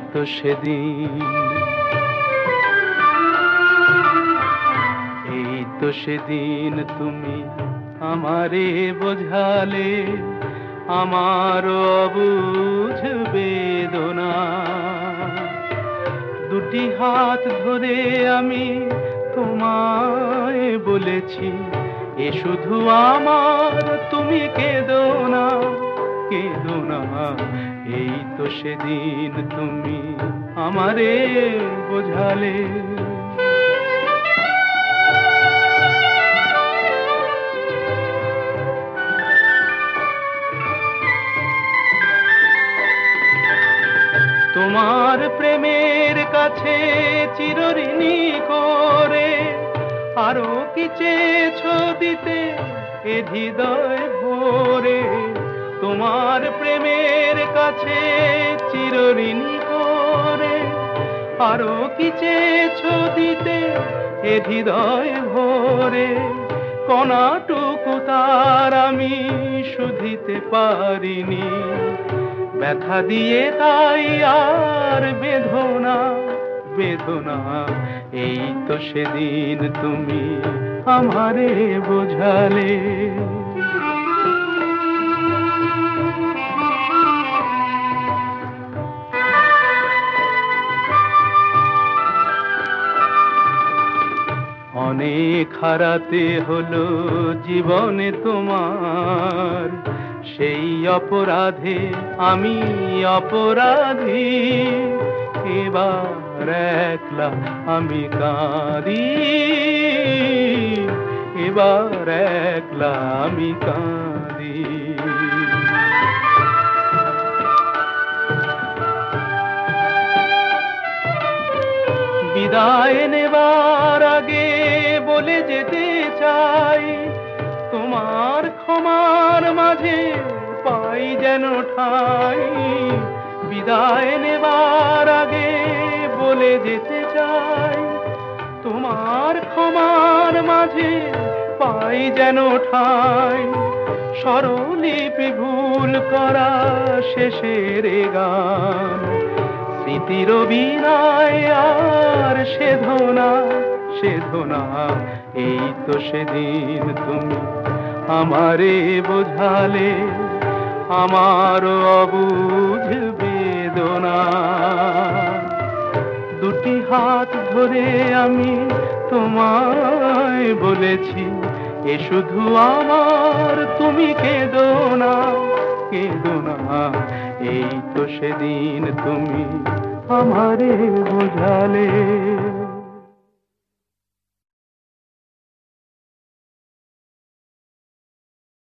তো সেদিন, এই তো সেদিন তুমি আমারে বোঝালে আমার অবুঝ বেদনা। দুটি হাত ধরে আমি তোমায় বলেছি, এ শুধু আমার, তুমি কেঁদো না, কেঁদো না। এই তো সেদিন তুমি আমারে বোঝালে। তোমার প্রেমের কাছে চিরঋণী করে আরো কি চেয়েছো দিতে এ হৃদয় ভরে। তোমার প্রেমের কাছে চিরঋণী করে আরো কি চেয়েছো দিতে এ হৃদয় ভরে। কণাটুকু তার আমি শুধিতে পারিনি, ব্যথা দিয়ে তাই আর বেদনা, বেদনা। এই তো সেদিন তুমি আমারে বোঝালে। অনেক হারাতে হলো জীবনে তোমার, সেই অপরাধে আমি অপরাধী। এবার একলা আমি কাঁদি, এবার একলা আমি কাঁদি। বিদায় নেবার আগে বলে যেতে চাই, তোমার ক্ষমার মাঝে পাই যেন ঠাই। বিদায় নেবার আগে বলে যেতে চাই, তোমার ক্ষমার মাঝে পাই যেন ঠাই। স্বরলিপি ভুল করা শেষের গান, স্মৃতির বিনায় আর সেধনা, সেধনা। এই তো সেদিন তুমি আমারে বোঝালে আমার অবুঝ বেদনা। দুটি হাত ধরে আমি তোমায় বলেছি, এ শুধু আমার, তুমি কেঁদো না, কেঁদো না। এই তো সেদিন তুমি আমারে বোঝালে।